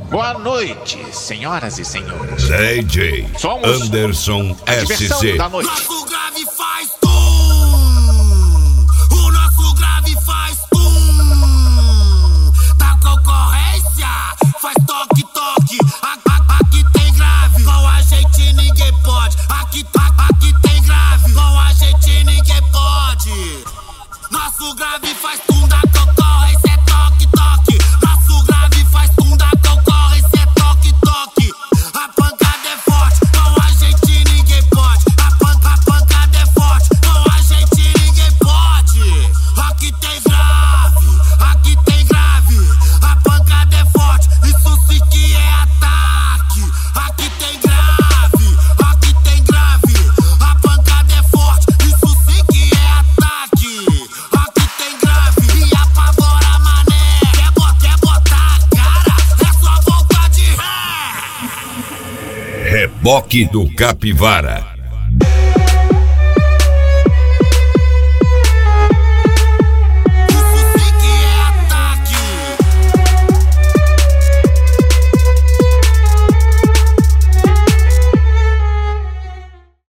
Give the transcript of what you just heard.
Boa noite, senhoras e senhores. DJ Somos Anderson a diversão SC. da noite. Nosso grave faz tum. O nosso grave faz tum. Da concorrência faz toque, toque. Aqui tem grave, com a gente ninguém pode. Aqui tem grave, com a gente ninguém pode. Nosso grave faz tum, da concorrência é toque, toque. Nosso grave faz tum, da concorrência é toque, toque. A pancada é forte, com a gente ninguém pode. A pancada é forte, com a gente ninguém pode. Aqui tem grave, aqui tem grave. A pancada é forte, isso sim que é ataque. Aqui tem grave, aqui tem grave. A pancada é forte, isso sim que é ataque. Aqui tem grave e apavora mané. Quer botar a cara, é só voltar de ré. Reboque do Capivara.